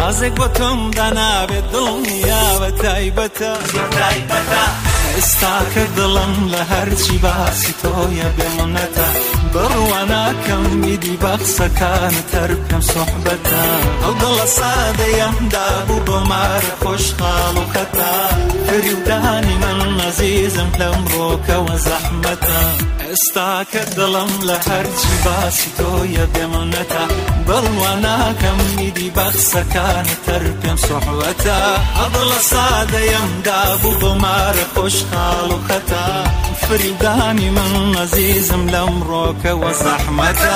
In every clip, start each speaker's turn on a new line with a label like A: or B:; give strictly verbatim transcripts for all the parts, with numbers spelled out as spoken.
A: رازێک بۆ تۆم دانابێت دڵنیا بە تایبەتە ئێستا کە دڵم لە هەرچی باسی تۆیە بێمنەتە بڕوا ناکەم میدی بە قسەکانت هەر پێم سوحبەتە ئەو دڵە سادەیەمدا بوو بۆ مارە خۆشحاڵ و خەتا فریودانی من عەزیزم لەمڕۆکەوە زەحمەتە ئێستا کە دڵم لە هەرچی باسی تۆیە بێمنەتە بڕوا ناکەم میدی بە قسەکانت هەر پێم سوحبەتە ئەو دڵە سادەیەمدا بوو بۆ مارە خۆشحاڵ و خەتا فریودانی من عەزیزم لەمڕۆکەوە زەحمەتە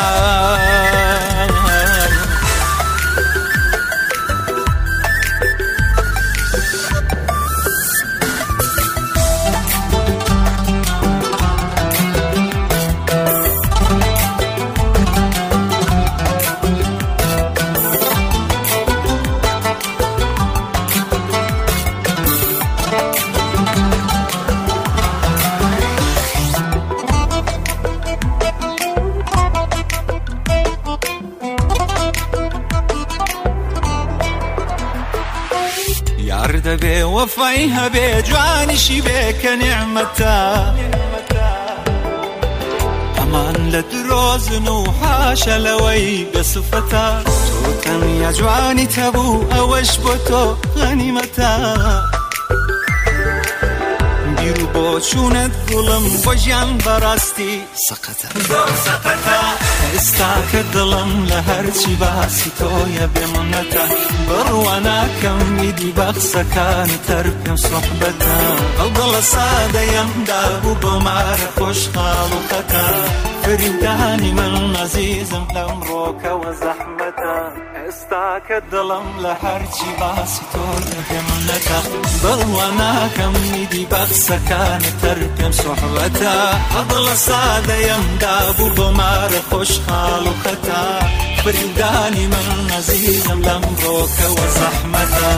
A: دەبێ وەفای هەبێ جوانیشی بێ کە نیعمەتە ئەمان لە درۆزن و حاشە لەوەی بێسوفەتە تۆ تەنیا جوانی تەبوو ئەوەش بۆ تۆ غەنیمەتە بیر و بۆ چوونت گوڵم بۆ ژیان بەڕاستی سەقەتە ئێستا کە دڵم لە هەرچی باسی تۆیە بێمنەتە بڕوا ناکەم میدی بە قسەکانت هەر پێم سوحبەتە ئەو دڵە سادەیەمدا بوو بۆ مارە خۆشحاڵ و خەتا فریودانی من عەزیزم لەمڕۆکەوە زەحمەتە ئێستا کە دڵم لە هەرچی باسی تۆیە بێمنەتە بڕوا ناکەم میدی بە قسەکانت هەر پێم سوحبەتە ئەو دڵە سادەیەمدا بوو بۆ مارە خۆشحاڵ و خەتا فریودانی من عەزیزم لەمڕۆکەوە زەحمەتە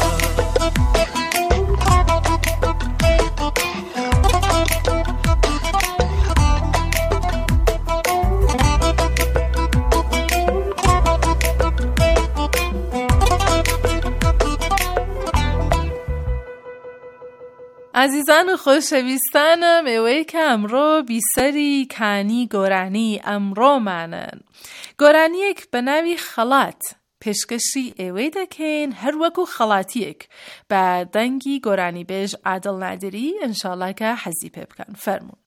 B: عزیزان و خۆشەویستانم ئێوەی کە ئەمڕۆ بیسەری کانی گۆرانی ئەمڕۆمانن گۆرانیەک بە ناوی خەڵات پێشکەشی ئێوەی دەکەین هەر وەکو خەڵاتیەک بە دەنگی گۆرانی بێژ عادڵ نادری ئینشاڵڵا کە حەزی پێ بکەن فەرموون.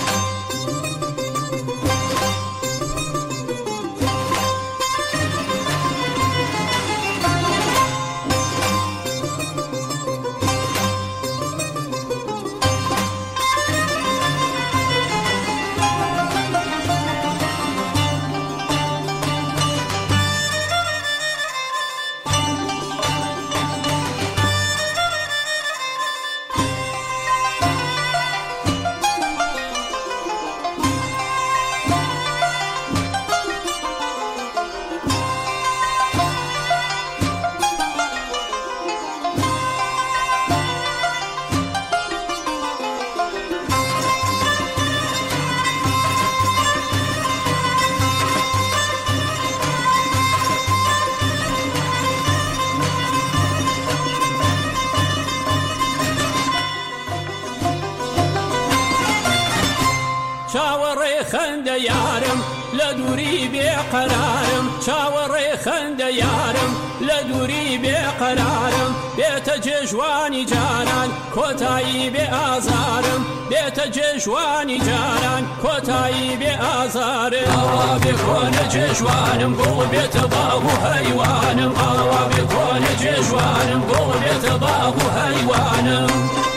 C: چاوەڕێ خەندە یارم لە دووری بێقەرارم چاوەڕێ خەندە یارم لە دووری بێقەرارم بێتە جێژوانی جاران کۆتایی بێ ئازارم بێتە جێژوانی جاران کۆتایی بێ ئازارم ئاوا بێ کۆنە جێژوانم گوڵ بێتە باغ و هەیوانم ئاوا بێ کۆنە جێژوانم گوڵ بێتە باغ و هەیوانم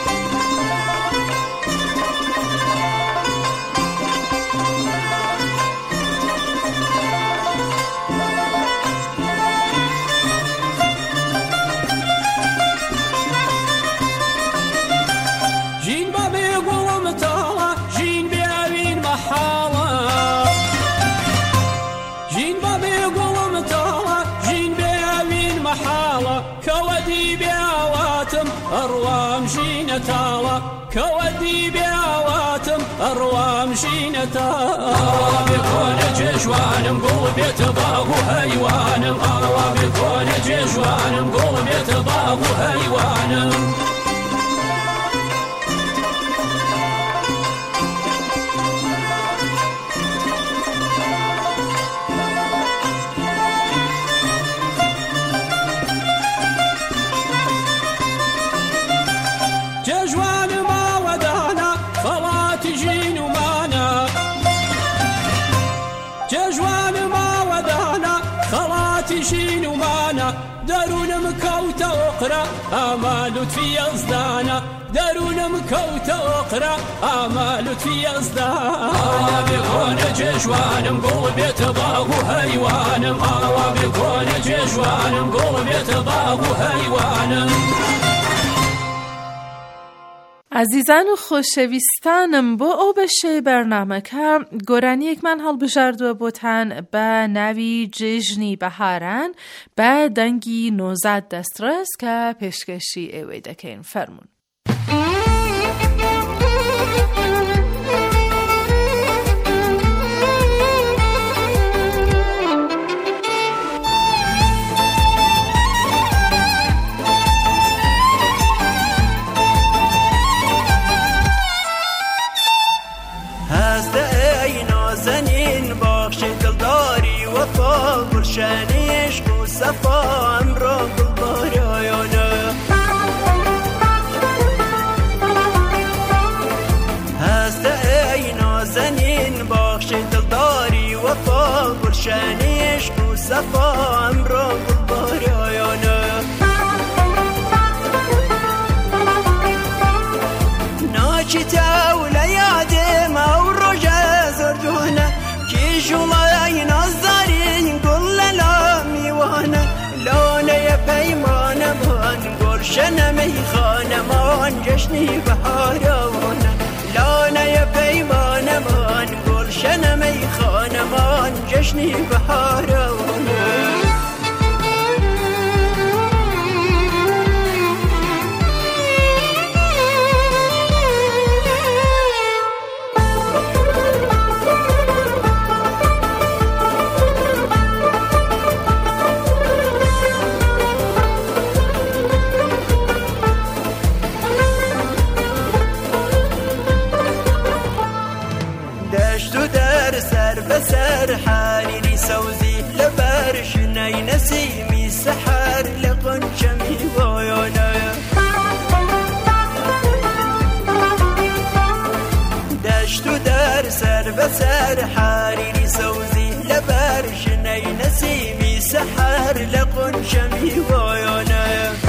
C: ئەڕوام ژینەتاوە کەوەدی بێواتم ئەڕوام ژینەتاوە بێ کۆنە جێژوانم گوڵ بێتە باغ و هەیوانم ئاوا بێ کۆنە جێژوانم گۆڵم بێتە باغ و هەیوانم جێژوانم ئاوەدانە خەڵاتی ژین و مانە جێژوانم ئاوەدانە خەڵاتی ژین و مانە دەروونم کەوتە ئۆقرە ئەمە لوتفی یەزدانە دەروونم کەوتە ئۆقرە ئەمە لوتفی یەزدانە ئاوا بێکۆنە جێژوانم گۆڵ بێتە باغ و هەیوانم ئاوا بێکۆنە جێژوانم گۆڵ بێتە باغ و هەیوانم
B: عزیزان و خۆشەویستانم بۆ ئەو بەشەی بەرنامەکە گۆرانیەکمان هەڵبژاردووە بۆتان بە ناوی جێژنی بەهاران بە دەنگی نۆزاد دەستڕس کە پێشکەشی ئێوەی دەکەین. فەرمون.
D: گلشنی عشق و صفا امرا گلبارایانه هست ای نازنین بخش دلداری وفا گلشنی عشق و صفا امرا گلبارایانه ناچی تاوله یادم او روژه زردونه کی جولای نازدارین گل لامیوانه لانه پیمانمان گلشن میخانمان جشنی بهارانه لانه پیمانمان گلشن میخانمان جشنی بهارانه بسر حريري سوزي لبرش ناي نسيمي سحر لقنشمي ويانا دشتو در سر بسر حريري سوزي لبرش ناي نسيمي سحر لقنشمي ويانا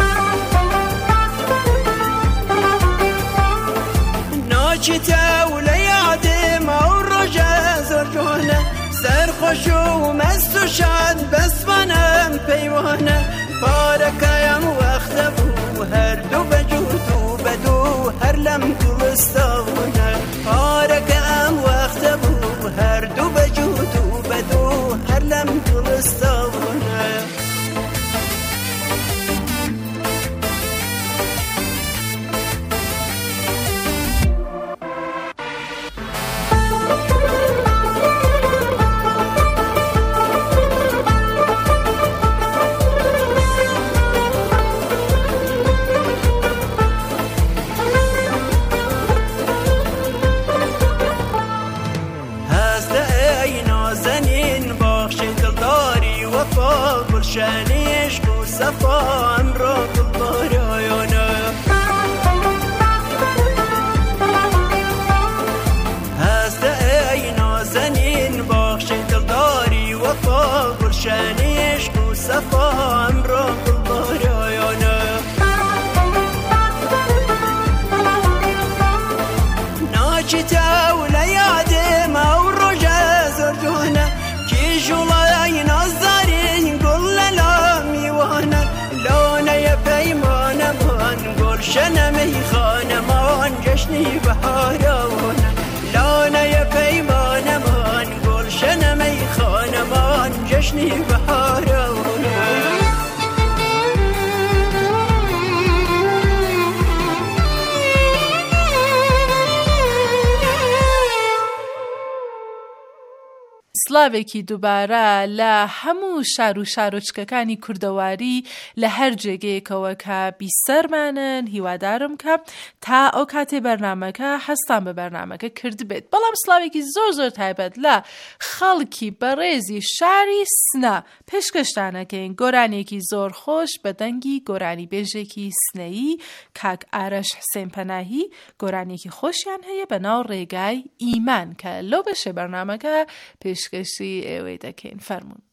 D: ناچی تاوله یادم او روژه زرگانه سرخوش و مست و شاد بسوانم پیوانه بارکایم وقت بو هر دو بجود و بدو هر لم گلستانه بارکایم وقت بو هر دو بجود و بدو هر لم گلستانه گلشنی عشق و صفا امرا گلبارایانه هست ای نازنین بخش دلداری وفا گلشنی عشق و صفا امرا گلبارایانه ناچی تاوله یادم او روژه زرگانه کی جولای نازدارین گل لامیوانه لانه پیمانمان گلشن میخانمان جشنی بهارانه لانه پیمانمان گلشن میخانمان جشنی بهارانه
B: سلاوێکی دووبارە لە هەموو شار و شارۆچکەکانی کوردەواری لە هەر جێگەیەکەوە کە بیسەرمانن هیوادارم کە تا ئەو کاتێ بەرنامەکە هەستان بە بەرنامەکە کرد بێت. بەڵام سلاوێکی زۆر زۆر تایبەت لە خەڵکی بەڕێزی شاری سنە پێشکەشتانەکەین گۆرانێکی زۆر خۆش بە دەنگی گۆرانی بێژێکی سنەیی کاک ئارەش حسێن پەناهی گۆرانێکی خۆشیان هەیە بە ناو ڕێگای ئیمان کە لەو بەشێ بەرنامەکە پێشکەشی ئێوەی دەکەین. فەرموون.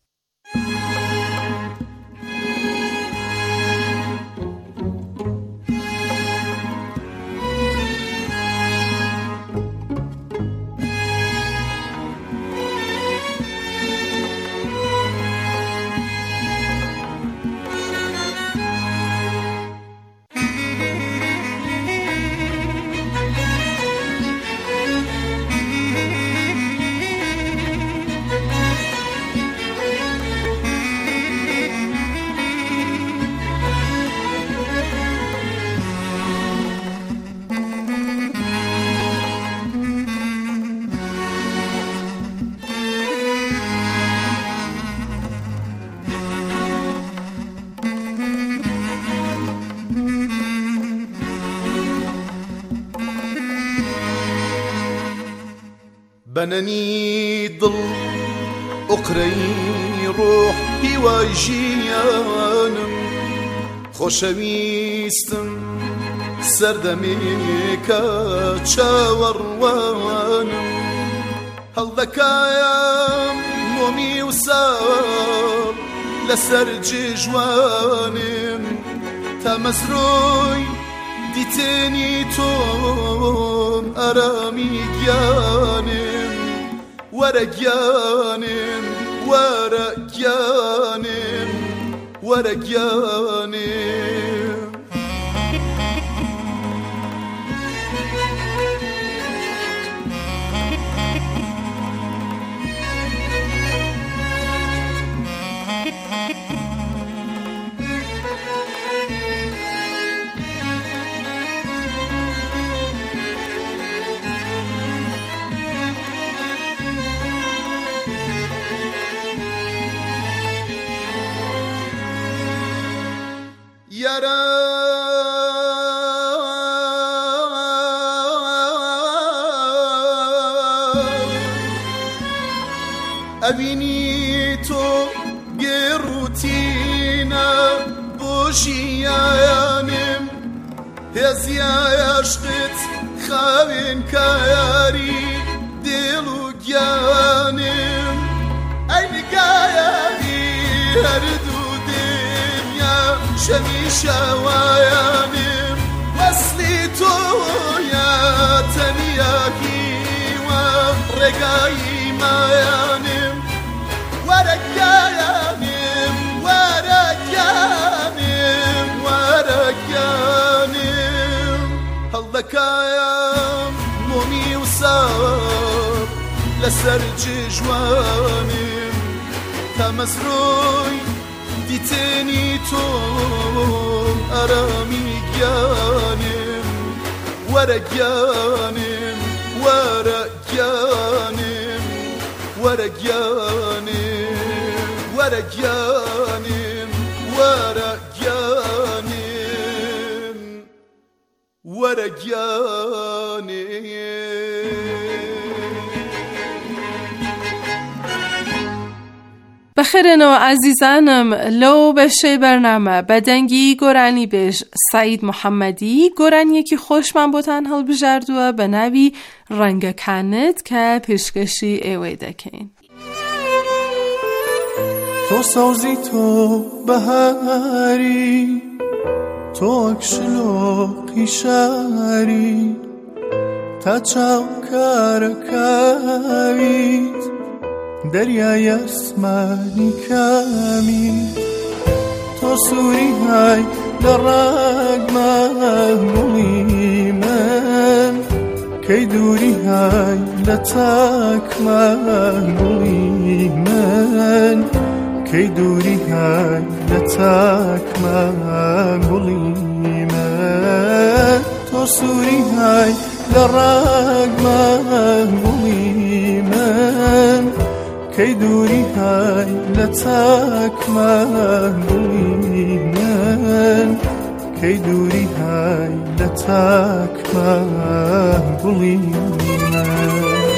E: بنني ضل أقري روحي وجيانم خوشويستم سردميك تشاوروانم هل ذكايا مومي وسار لسرج جوانم تمسروي ديتني توم أرامي جانم ورا جانم ورا جانم ورا جانم أبيني تو جروتينا بوشيانم هزيا عشقت خاين كياري دلو جانم أين كياري هردو دنيا شمي شوايانم وصلي تو يا تنياكي ورقاي مايانم ورقانم ورقانم ورقانم هل ذكايا مومي وصار لسرج جوانم تمسروي ديتني توم أرامي جانم ورقانم ورقانم ورقانم ورقانم ورقانم ورقانم
B: بەخێرێنەوە ئازیزانم لەو بەشەی بەرنامە بەدەنگی گۆرانی بێژ سعید محەممەدی گۆرانیەکی خۆشمان بۆتان هەڵبژاردووە بە ناوی ڕەنگەکانت کە پێشکەشی ئێوەی دەکەین.
F: تۆ سەوزی تۆ بەهاری تۆ ئەکشلۆقی شاری تا چاوکارەکاویت دەریای ئەسمانی کامی تۆ سووری های لە ڕاگمەگوڵی من کەی دووری های لە تاکمەگوڵی من کەی دووری های لە تاکمەگوڵی من تۆ سووری های لە ڕاگمەگوڵی من کەی دووری های لە چاکمان گوڵی من کەی دووری های لە چاکمان گوڵی من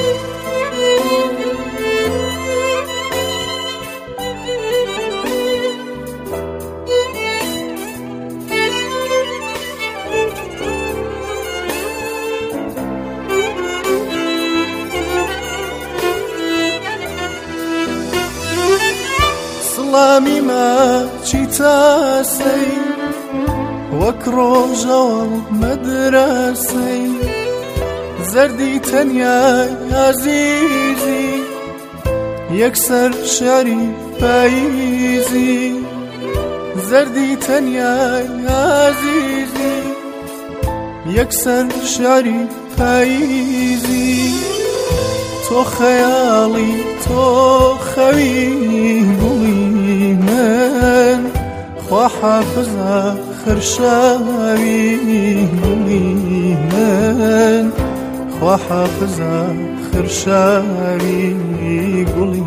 F: سڵامی ماچی تاسەی وەک ڕۆژەوە مەدرسەی زەردی تەنیای عەزیزی یەکسەر شاری پاییزی زەردی تەنیای عەزیزی یەکسەر شاری پاییزی تۆ خەیاڵی تۆ خەوی گوڵی من خوا حافظە خرشاوی گوڵی من خوا حافظە خرشاوی گوڵی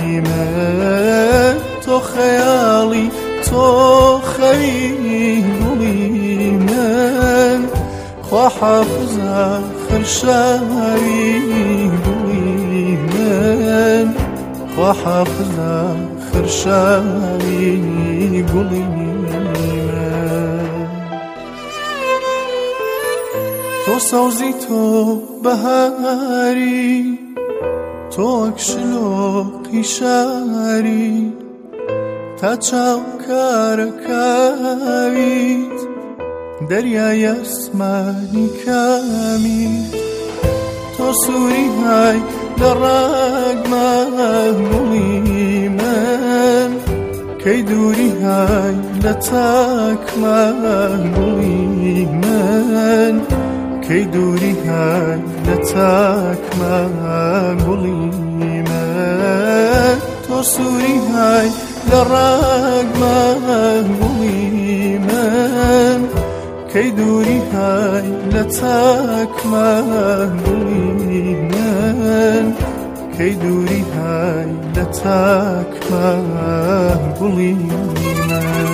F: من تۆ خەیاڵی تۆ خەوی گوڵی من خوا حافظە خرشاوی گوڵی من خوا حافظە خرشاوی گوڵی من تۆ سەوزی تۆ بەهاری تۆ وەک شلۆقی شاری تا چاوکارەکاویت دەریای ئەسمانی کامیت تۆ سووری های لە ڕاگمان گوڵی من کەی دووری های لە چاکمان گوڵی من کەی دووری های لە چاکمان گوڵی من تۆ سووری های لە ڕاگمان گوڵی من کەی دووری های لە چاکمان گوڵی من کەی دووری های لە چاکمان گوڵی من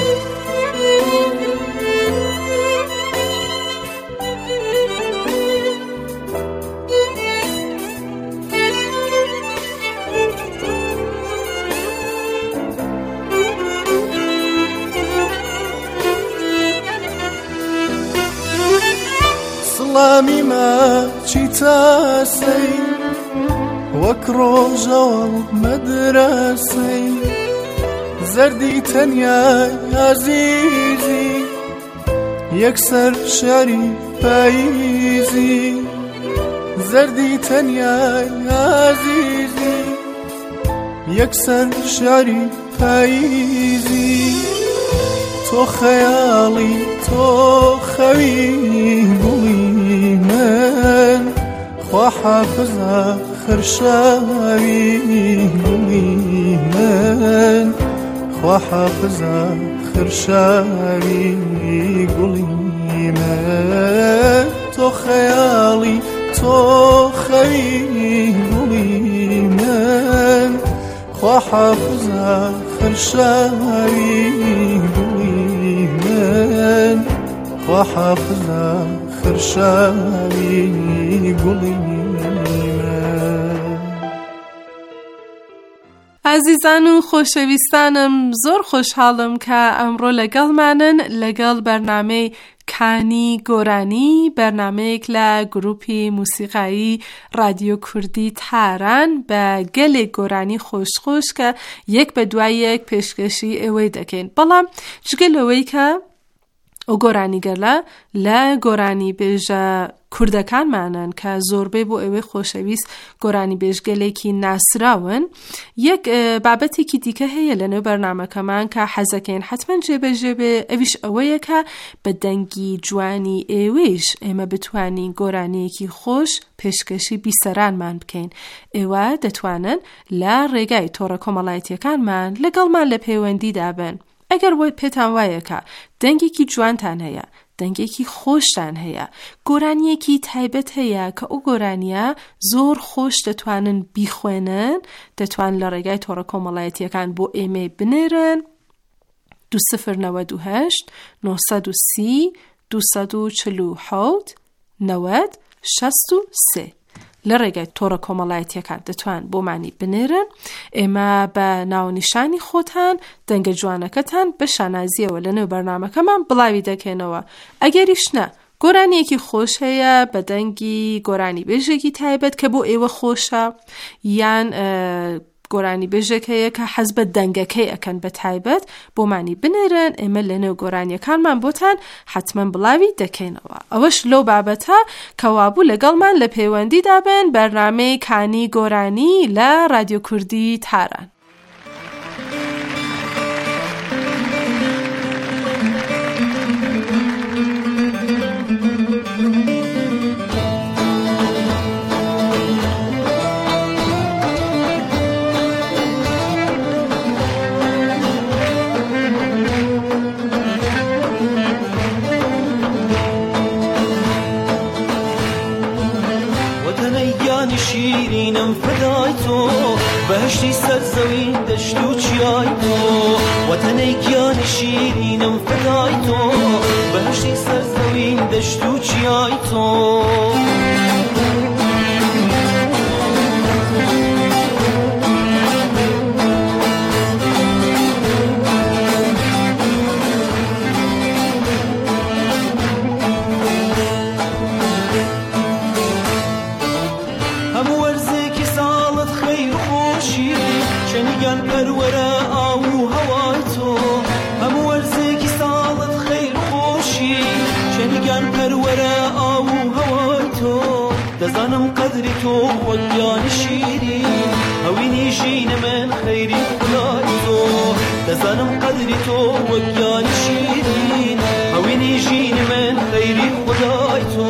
F: سڵامی ماچی تاسەی وەک ڕۆژەوە مەدرسەی زەردی تەنیای عەزیزی یەکسەر شاری پاییزی زەردی تەنیای عەزیزی یەکسەر شاری پاییزی تۆ خەیاڵی تۆ خەوی گوڵی من خوا حافظە خرشاوی گوڵی من خوا حافظە خرشاوی گوڵی من تۆ خەیاڵی تۆ خەوی گوڵی من خوا حافظە خرشاوی گوڵی من خوا حافظە خرشاوی گوڵی من
B: عزیزان و خۆشەویستانم زۆر خۆشحاڵم کە ئەمڕۆ لەگەڵمانن لەگەڵ بەرنامەی کانی گۆرانی بەرنامەیەک لە گروپی موسیقایی رادیۆ کوردی تاران بە گەلێک گۆرانی خۆشخۆش کە یەک بە دوای یەک پێشکەشی ئێوەی دەکەین بەڵام جگەلەوەی کە ئەو گۆرانیگەلە لە گۆرانی بێژە کوردەکانمانن کە زۆربەی بۆ ئەوەی خۆشەویست گۆرانی بێژگەلێکی ناسراون یەک بابەتێکی دیکە هەیە لەنێو بەرنامەکەمان کە حەزەکەین حتمەن جێبەجێبێ ئەویش ئەوەیە کە بە دەنگی جوانی ئێوەیش ئێمە بتوانین گۆرانیەکی خۆش پێشکەشی بیسەرانمان بکەین ئێوە دەتوانن لە ڕێگای تۆڕە کۆمەڵایەتیەکانمان لەگەڵمان لە پەیوەندیدا بن ئەگەر وای پێتان وایە کە دەنگێکی جوانتان هەیە دەنگێکی خۆشتان هەیە، گۆرانیەکی تایبەت هەیە کە ئەو گۆرانیە زۆر خۆش دەتوانن بیخوێنن، دەتوان لە ڕێگای تۆڕە کۆمەڵایەتیەکان بۆ ئێمە بنێرن. دو سفر نەوەد و هەشت نۆ سەد و سی دو سەد و چل و حەوت نەوەد شەست و سێ لە ڕێگای تۆڕە کۆمەڵایەتیەکان دەتوان بۆمانی بنێرن. ئێمە بە ناونیشانی خۆتان دەنگە جوانەکەتان بە شانازیەوە لە نێو بەرنامەکەمان بڵاوی دەکەنەوە. ئەگەریش نە گۆرانیەکی خۆش هەیە بە دەنگی گۆرانی بێژێکی تایبەت کە بۆ ئێوە خۆشە، یان گۆرانی بێژێک هەیە کە حەز بە دەنگەکەی ئەکەن بە تایبەت بۆمانی بنێرن. ئێمە لە نێو گۆرانیەکانمان بۆتان حتمما بڵاوی دەکەینەوە. ئەوەش لەو بابەتە کەوابوو لەگەڵمان لە پەیوەندیدا بن بەرنامەی کانی گۆرانی لە رادیۆ کوردی تاران.
A: شیرینم فدای تو بهشتی سرزمین دشت و چیای تو وطن گیان شیرینم فدای تو بهشتی سرزمین دشت و چیای تو دزانم قدری تو وگیان شیرین هاوینی جین من خیری خدای تو دزانم قدری تو وگیان شیرین هاوینی جین من خیری خدای تو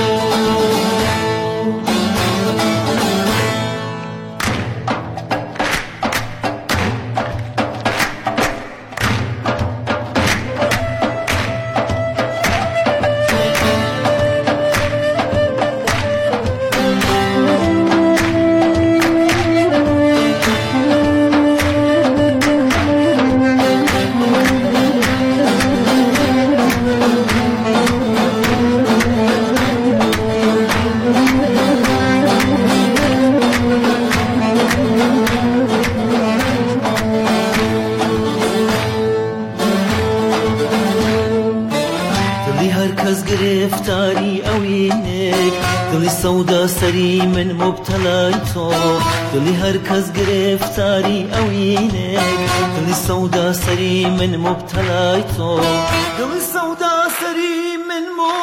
A: سودا سری من مبتلای تو دلی هر کس گرفتاری اوینک دلی سودا سری من مبتلای تو دلی سودا سری من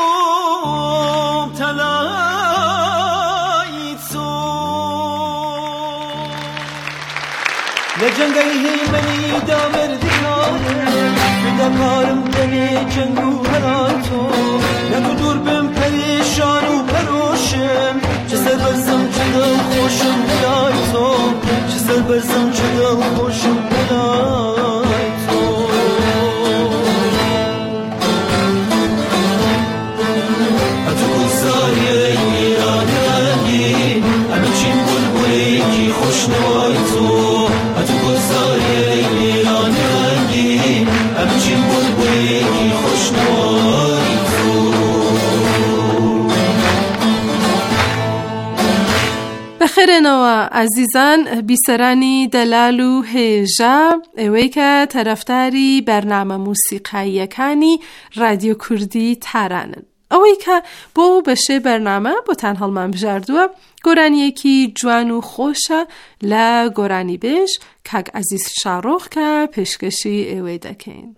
A: مبتلای تو لجنگی منی دامر دیکارم فداکارم دلی جنگو هرای تو نگو دور بم پریشان و پروشم چه سر برزم چه دل خوشم بلای تو چه سر برزم چه دل خوشم بلای تو اتو گلزاری ایران رنگی همه چین بلبلی کی خوش نوای تو اتو گلزاری ایران رنگی همه چین بلبلی کی خوش نوای
B: بەخێرێنەوە ئازیزان بیسەرانی دەلال و هێژە ئێوەی کە تەرەفتاری بەرنامە موسیقاییەکانی رادیۆ کوردی تارانن. ئەوەی کە بۆ بەشێ بەرنامە بۆتان هەڵمان بژاردووە گۆرانیەکی جوان و خۆشە لە گۆرانی بێژ کاک عەزیز شاڕۆخ کە پێشکەشی ئێوەی دەکەین.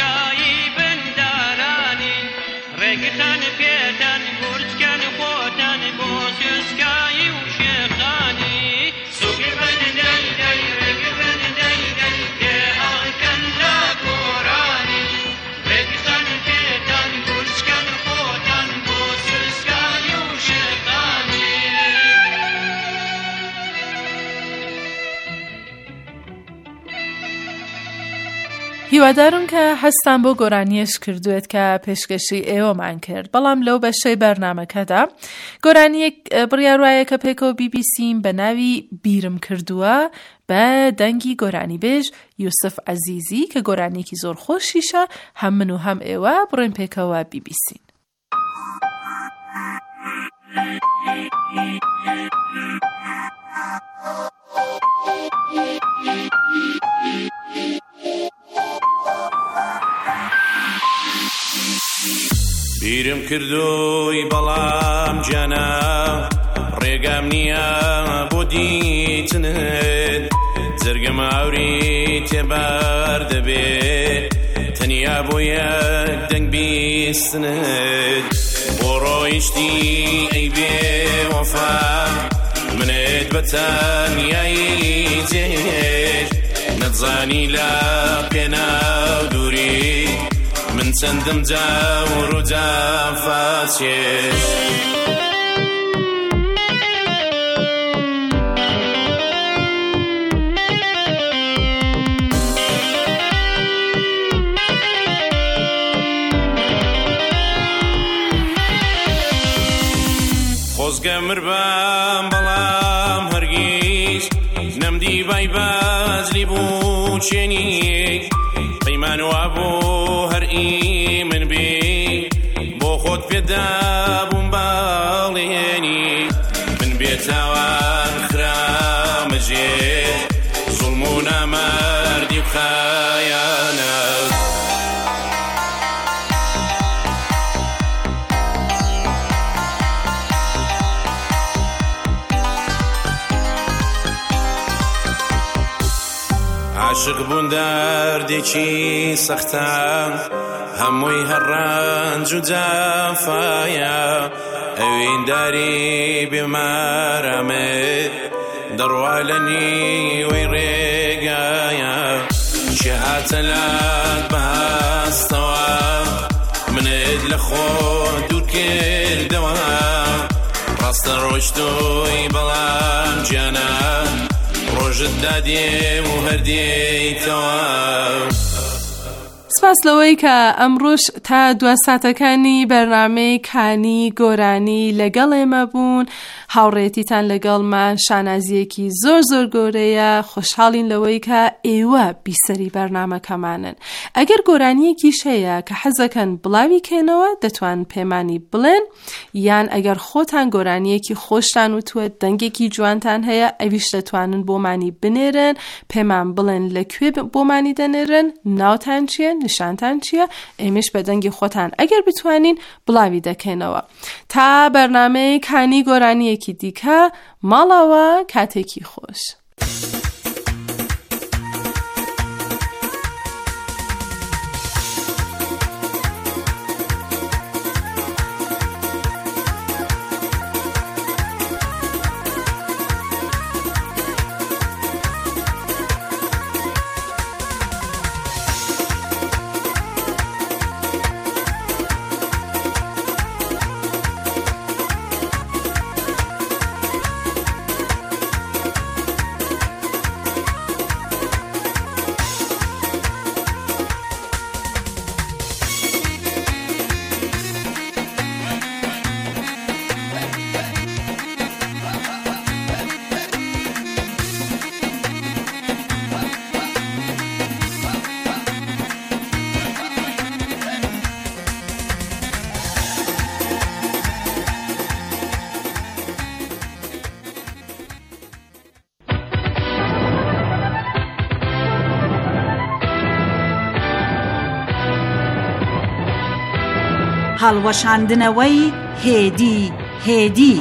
G: سوسکایی بندارانی ڕێگتان پێدان گورجکان خۆتان بۆ سوسکایی و شێخانی سوگی بەندەی دەی ڕێگی بەندەی دەی دێ ئاڵکەن لە گۆرانی ڕێگتان پێدان گورجکان خۆتان بۆ سوسکایی و شێخانی
B: هیوادارم کە هەستان بۆ گۆرانیەش کردوێت کە پێشکەشی ئێوەمان کرد. بەڵام لەو بەشەی بەرنامەکەدا گۆرانیەک بڕیاروایە کە پێکەوە بی بی سیم بە ناوی بیرم کردووە بە دەنگی گۆرانی بێژ یوسف عەزیزی کە گۆرانیەکی زۆر خۆشیشە. هەم من و هەم ئێوە بڕۆین پێکەوە بی بی سین.
H: بیرم کردوی بەڵام جانا ڕێگام نییە بۆ دیتنت جەرگەم ئاوری تێبار دەبێت تەنیا بۆ یەک دەنگ بیستنت بۆ ڕۆیشتی ئەی بێ وەفا منت بە تەنیایی جێش نەتزانی لە پێناو دووری من چەندم جاور و جافاچێش خۆزگە مربام بەڵام هەرگیز نەمدی بای بازلی بوو چێنی پەیمان وا بۆ هەر ئی من بێ بۆ خۆت پێدا بووم باڵێنی من بێتاوان خرامەژێ زوڵم و نامەردی و خایانەت عاشق بوون دەردێکی سەختە هەمووی هەر ڕەنج و جافایە ئەوێنداری بێمارەمێت دەڕوا لە نیوەی ڕێگایە چی هاتە لات بەهەستەوە منت لە خۆ دوور کردەوە ڕاستە ڕۆیشتووی بەڵام گیانە ڕۆژت دادێ و هەردێیتەوە.
B: سپاس لەوەی کە ئەمڕۆژ تا دو ساتەکانی بەرنامەی کانی گۆرانی لەگەڵ ئێمە بوون. هاوڕێتیتان لەگەڵمان شانازیەکی زۆر زۆر گۆرەیە. خۆشحاڵین لەوەی کە ئێوە بیسەری بەرنامەکەمانن. ئەگەر گۆرانیەکیش هەیە کە حەزەکەن بڵاوی کێنەوە دەتوان پێمانی بڵێن، یان ئەگەر خۆتان گۆرانیەکی خۆشتان وتووە دەنگێکی جوانتان هەیە ئەویش دەتوانن بۆمانی بنێرن، پێمان بڵێن لەکوێ بۆمانی دەنێرن، ناوتان چییە، نیشانتان چییە، ئێمەش بە دەنگی خۆتان ئەگەر بتوانین بڵاوی دەکەینەوە. تا بەرنامەی کانی گۆرانیەکی دیکە ماڵەوە کاتێکی خۆش.
I: هەڵوەشاندنەوەی هێدی هێدی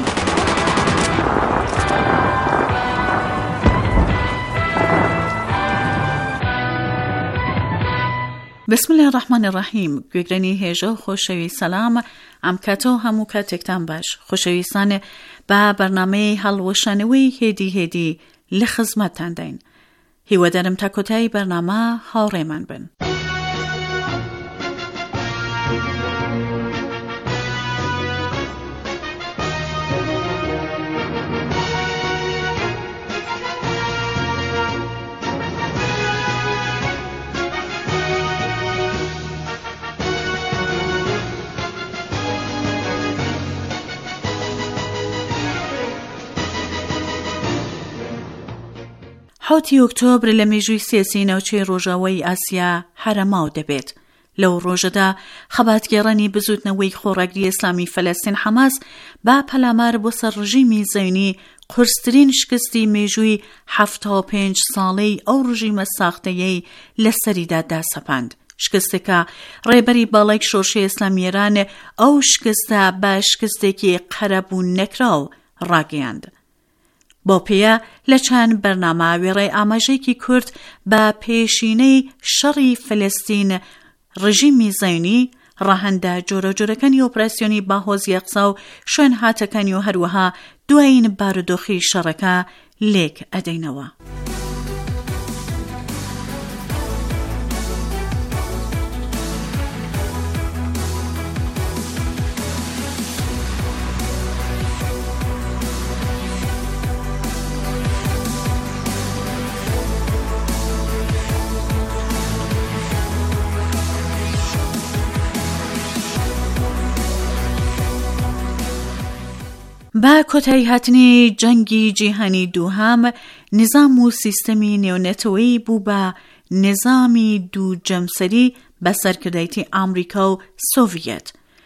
J: بسم الله الرحمن الرحیم. گوێگرانی هێژە و خۆشەوی سەلام ئەم کاتەوە هەموو کاتێکتان باش. خۆشەویستانە بە بەرنامەی هەڵوەشانەوەی هێدی هێدی لە خزمەتتان داین. هیوادارم تا کۆتایی بەرنامە هاوڕێمان بن. حوتی ئۆکتۆبر لە مێژووی سیاسی ناوچەی ڕۆژاوای ئاسیا هەرەماو دەبێت. لەو ڕۆژەدا خەباتگێڕانی بزوتنەوەی خۆڕاگری ئیسلامی فەلەستین حەماس با پەلامار بۆ سەر ڕژیمی زەوینی قورسترین شکستی مێژووی هەفتاد و پێنج ساڵەی ئەو ڕژیمە ساختەیەی لەسەریدا داسەپاند. شکستێکە ڕێبەری باڵای شۆرشەی ئیسلامی ئێران ئەو شکستە بە شکستێکی قەرەبوون نەکراو ڕاگەیاند. بۆ پێیە لە چەند بەرنامە وێڕەی ئاماژەیەکی کورد بە پێشینەی شەڕی فەلەستین ڕژیمی زەوینی ڕاهەندە جۆرە جۆرەکانی ئۆپراسیۆنی باهۆزی ئەقسا و شوێن هاتەکانی و هەروەها دوایین بارودۆخی شەڕەکە لێک ئەدەینەوە. با کۆتایی هاتنی جەنگی جیهانی دووهەم نظام و سیستەمی نێونەتەوەی بوو بە نظامی دوو جەمسەری بە سەرکردایەتی ئامریکا و سۆڤیەت.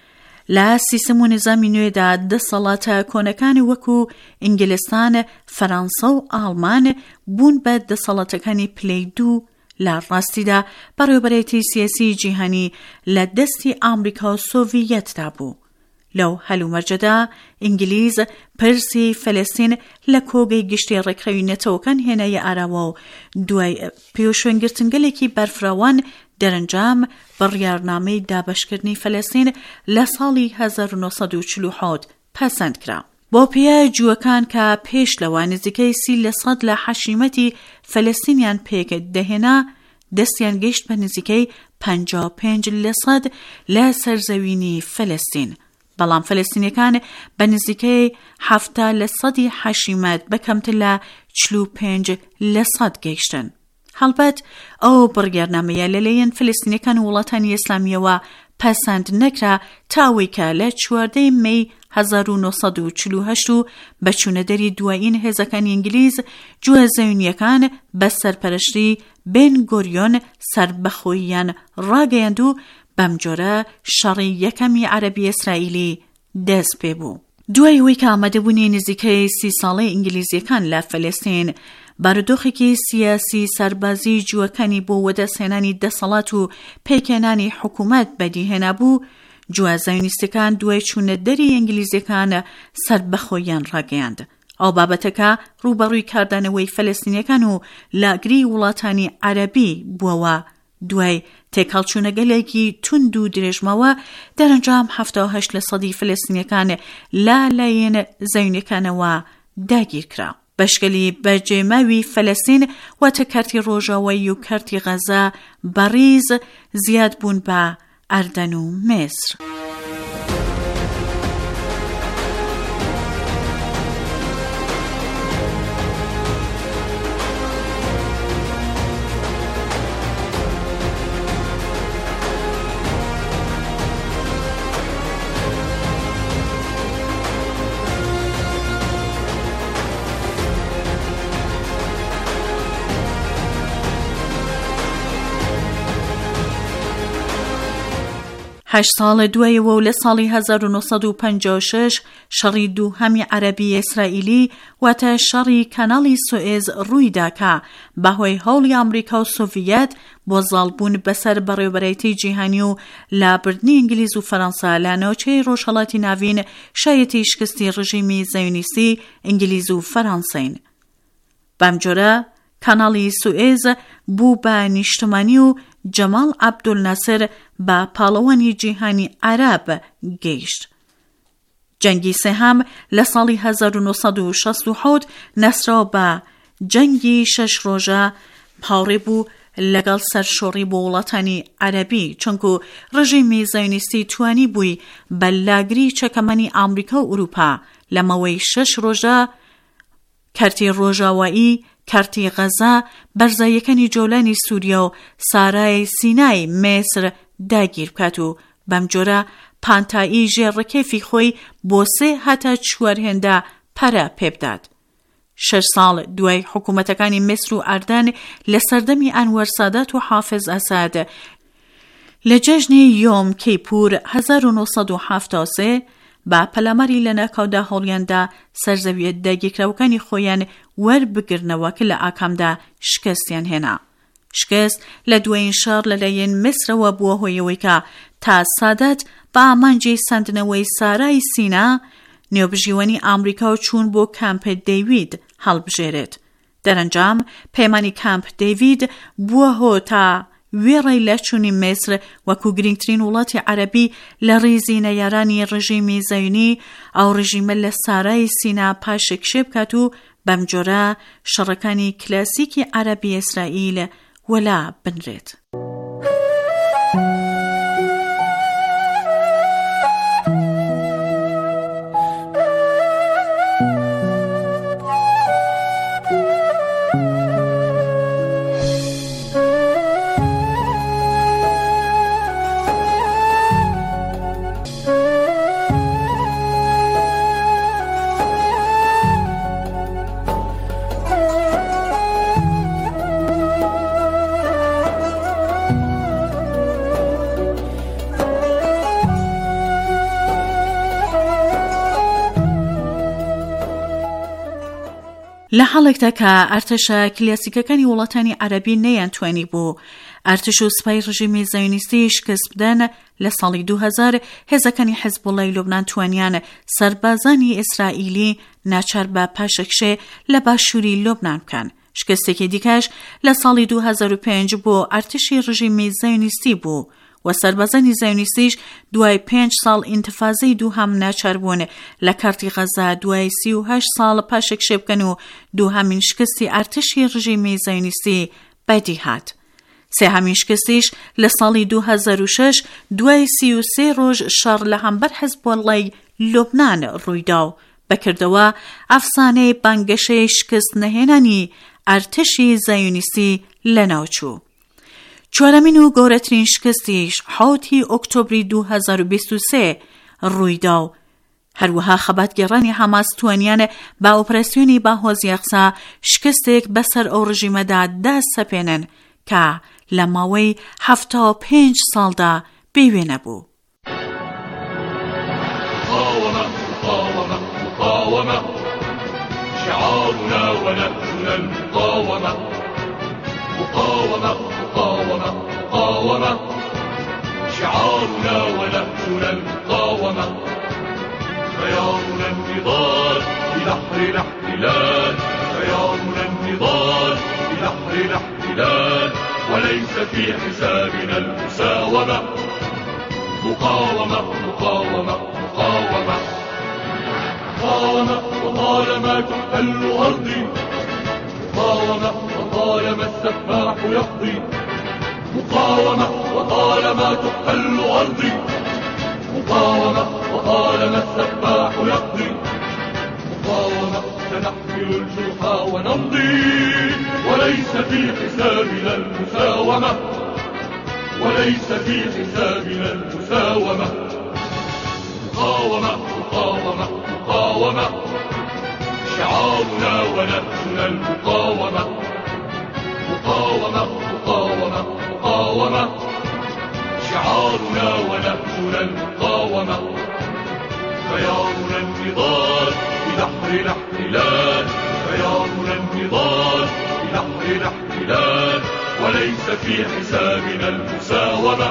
J: لە سیستەم و نظامی نوێدا دەسەڵاتە کۆنەکانی وەکو ئینگلستان، فەرەنسا و ئاڵمان بوون بە دەسەڵاتەکانی پلەی دوو. لە ڕاستیدا بەڕێوەبەرێتی سیاسی جیهانی لە دەستی ئامریکا و سۆڤیەتدا بوو. لەو هەلومەرجەدا ئینگلیز پرسی فەلەستین لە کۆگەی گشتی ڕێکخراوی هێنایە ئاراوە و دوای پێوشوێنگرتنگەلێکی بەرفراوان دەرەنجام بڕیارنامەی دابەشکردنی فەلەستین لە ساڵی هەزار و نۆ سەد و چل و حەوت پەسەند کرا. بۆ پێیە جووەکان کە پێش لەوە نزیکەی سی لە سەد لە حەشیمەتی فەلەستینیان پێک دەهێنا دەستیان گەیشت بە نزیکەی پەنجا و پێنج لە سەد لە سەرزەوینی فەلەستین. بەڵام فەلەستینیەکان بە نزیکەی هەفتە لە سەدی حەشیمەت بەکەمتر لە چل و پێنج لە سەد گەیشتن. هەڵبەت ئەو بڕیارنامەیە لەلایەن فەلەستینیەکان و وڵاتانی ئیسلامیەوە پەسەند نەکرا تاوەی کە لە چواردەی مەی هەزار و نۆ سەد و چل و هەشت و بە چوونەدەری دوایین هێزەکانی ئینگلیز جووە زەوینیەکان بە سەرپەرشتی بێن گۆریۆن سەربەخۆییان ڕاگەیاند و بەم جۆرە شەڕی یەکەمی عەرەبی ئیسرائیلی دەست پێ بوو. دوای ئەوەی کە ئامادەبوونی نزیکەی سی ساڵەی ئینگلیزیەکان لە فەلەستین بارودۆخێکی سیاسی سەربازی جووەکانی بۆ وەدەستهێنانی دەسەڵات و پێکهێنانی حکوومەت بەدیهێنا بوو، جووە زایۆنیستەکان دوای چوونەدەری ئینگلیزیەکان سەربەخۆییان ڕاگەیاند. ئەو بابەتەکە ڕوبەڕووی کاردانەوەی فەلەستینیەکان و لاگری وڵاتانی عەرەبی بووەوە. دوای تێکەڵچوونەگەلێکی تند و درێژمەوە دەرەنجام هەفتە و هەشت لە سەدی فەلەستینیەکان لا لایەن زەوینیەکانەوە داگیر کرا. بەشکەلی بەجێماوی فەلەستین واتە کارتی ڕۆژاوایی و کارتی غەزە بەڕیز زیاد بوون بە ئەردەن و میسر. هەشت ساڵە دوایەوە و لە ساڵی هەزار و نۆ سەد و پەنجا و شەش شەڕی دووهەمی عەرەبی ئیسرائیلی واتە شەڕی کەناڵی سوئێز ڕوویدا کە بەهۆی هەوڵی ئەمریکا و سۆڤیەت بۆ زاڵبوون بەسەر بەڕێوەبەرێتی جیهانی و لابردنی ئینگلیز و فەرەنسا لە ناوچەی ڕۆژهەڵاتی ناوین شایەتی شکستی ڕژیمی زەیۆنیستی ئینگلیز و فەرەنسین. بەم جۆرە کاناڵی سوئێز بوو بە نیشتمانی و جەمال عەبدولناسر بە پاڵەوانی جیهانی عەراب گەیشت. جەنگی سێهەم لە ساڵی هەزار و نۆ سەد و شەست و حەوت ناسراوە بە جەنگی شەش ڕۆژە هاوڕێ بوو لەگەڵ سەرشۆڕی بۆ وڵاتانی عەرەبی، چونکو ڕژیمی زایۆنیستی توانی بووی بە لاگری چەکەمەنی ئامریکا و ئوروپا لەمەوەی شەش ڕۆژە کارتی ڕۆژاوایی، کارتی غەزا، بەرزاییەکانی جۆلانی سووریا و سارای سینای میسر داگیر بکات و بەم جۆرە پانتایی ژێڕەکێفی خۆی بۆ سێ هەتا چوار هێندە پەرە پێبدات. شەش ساڵ دوای حکوومەتەکانی میسر و ئەردەن لە سەردەمی ئەنوەر سادات و حافظ ئەساد لە جەژنی یۆم کیپور هەزار و نۆ سەد و هەفتاد و سێ با پەلاماری لە ناکاودا هەوڵیاندا سەرزەویە داگیرکراوەکانی خۆیان وەربگرنەوە کە لە ئاکامدا شکستیان هێنا. شکست لە دوایین شار لەلایەن میسرەوە بووە هۆیەوەی کە تا سادات بە ئامانجی ساندنەوەی سارای سینا نێوبژیوەنی ئامریکا و چوون بۆ کامپ دەیوید هەڵبژێرێت. دەرەنجام پەیمانی کامپ دەیوید بووە هۆ تا وێڕی لە چوونی میسر وەکو گرنگترین وڵاتی عەرەبی لە ڕیزی نەیارانی ڕژیمی زەیۆنی ئەو ڕژیمە لە سارای سینا پاشەکشێ بکات و بەم جۆرە شەڕەکانی کلاسیکی عەرەبی ئیسرائیل وەلا بنرێت. لە حاڵێکدا کە ئەرتەشە کلاسیکەکانی وڵاتانی عەرەبی نەیانتوانی بوو ئەرتش و سوپای ڕژیمی زایۆنیستی شکست بدەن، لە ساڵی دوو هەزار هێزەکانی حیزبوڵای لوبنان توانیان سەربازانی ئیسرائیلی ناچار بە پاشەکشێ لە باشووری لوبنان بکەن. شکستێکی دیکەش لە ساڵی دوو هەزار و پێنج بۆ ئەرتشی ڕژیمی زایۆنیستی بوو و سەربازانی زایۆنیستیش دوای پێنج ساڵ ئینتفازەی دووهەم ناچار بوون لە کارتی غەزا دوای سی و هەشت ساڵ پاشەکشێ بکەن و دووهەمین شکستی ئەرتشی ڕژیمی زایۆنیستی بەدی هات. سێهەمین شکستیش لە ساڵی دوو هەزار و شەش دوای سی و سێ ڕۆژ شەڕ لە هەمبەر حیزبوڵای لوبنان ڕوویدا و بەکردەوە ئەفسانەی بانگەشەی شکست نەهێنانی ئەرتشی زایۆنیستی لەناوچوو. چوارەمین و گەورەترین شکستیش حوتی ئۆکتۆبری دوو هەزار و بیست و سێ ڕوویدا و هەروەها خەباتگێڕانی هەماس توانیان با ئۆپراسیۆنی باهۆزی ئەقسا شکستێک بەسەر ئەو ڕژیمەدا داسەپێنن کە لە ماوەی هەفتە و پێنج ساڵدا بێوێ نەبوو.
K: مقاومة مقاومة مقاومة شعارنا ونهجنا المقاومة مقاومة مقاومة مقاومة شعارنا ونهجنا المقاومة خيارنا النضال ببحر الاحتلال خيارنا النضال ببحر الاحتلال وليس في حسابنا المساومة مقاومة مقاومة مقاومة مقاومة وطالما تحتل أرضي مقاومة وطالما السفاح يقضي مقاومة وطالما تحتل أرضي مقاومة وطالما السفاح يقضي مقاومة سنحمل الجرح ونمضي وليس في حسابنا المساومة وليس في حسابنا المساومة مقاومة مقاومة مقاومة شعارنا ونهجنا المقاومة مقاومة مقاومة مقاومة شعارنا ونهجنا المقاومة خيارنا النضال ببحر الاحتلال خيارنا النضال ببحر الاحتلال وليس في حسابنا المساومة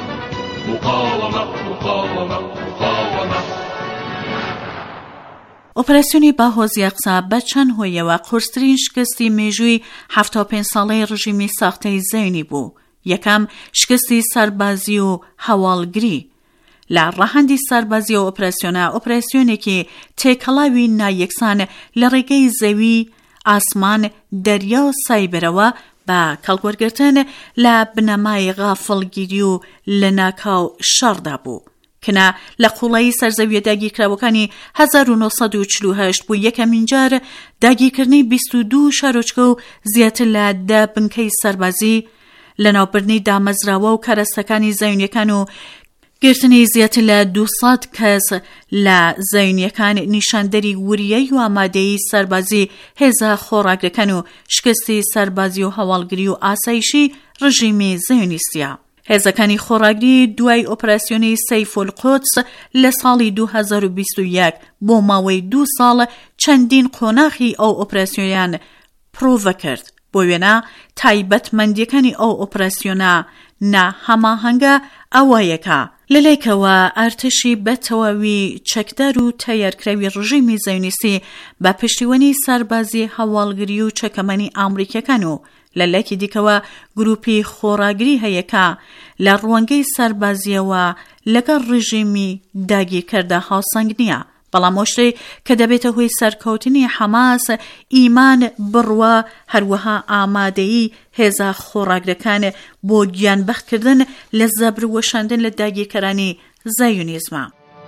K: مقاومة مقاومة مقاومة
J: ئۆپەراسیۆنی باهۆزی ئەقسا بە چەند هۆیەوە قورسترین شکستی مێژووی هەفتاد و پێنج ساڵەی ڕژیمی ساختەی زەوینی بوو. یەکەم شکستی سەربازی و هەواڵگری. لە ڕەهەندی سەربازی و ئۆپەراسیۆنە ئۆپەراسیۆنێکی تێکەڵاوی نایەکسان لە ڕێگەی زەوی، ئاسمان، دەریا و سایبەرەوە بە کەڵگوەرگرتن لە بنەمای غافڵگیری و لە ناکاو شەڕدا بوو. کنا لە قوڵایی سەرزەویە داگیرکراوەکانی هەزار و نۆ سەد و چل و هەشت بوو یەکەمین جار داگیرکردنی بیست و دوو شارۆچکە و زیاتر لە دە بنکەی سەربازی، لەناوبردنی دامەزراوە و کارەستەکانی زەوینیەکان و گرتنی زیاتر لە دووسەد کەس لە زەوینیەکان نیشاندەری وریەی و ئامادەیی سەربازی هێزە خۆڕاگرەکان و شکستی سەربازی و هەواڵگری و ئاسایشی ڕژیمی زەوینیستیە. هێزەکانی خۆڕاگری دوای ئۆپەراسیۆنی سەیف القودس لە ساڵی دوو هەزار و بیست و یەک بۆ ماوەی دوو ساڵ چەندین قۆناغی ئەو ئۆپەراسیۆنیان پرۆڤە کرد. بۆ وێنە تایبەتمەندیەکانی ئەو ئۆپەراسیۆنە ناهەماهەنگە ئەوەیەکە لەلایکەوە ئارتشی بەتەواوی چەکدار و تەیارکراوی ڕژیمی زەوینیستی بە پشتیوانی سەربازی هەواڵگری و چەکەمەنی ئامریکەکان و لەلایەکی دیکەوە گروپی خۆڕاگری هەیەکە لە ڕوانگەی سەربازیەوە لەگەڵ ڕژیمی داگیرکەردا هاوسەنگ نییە، بەڵام شتێک کە دەبێتە هۆی سەرکەوتنی حەماس ئیمان بڕوە هەروەها ئامادەیی هێزە خۆڕاگرەکان بۆ گیانبەختکردن لە زەبر وەشاندن لە داگیرکەرانی زایونیزمە.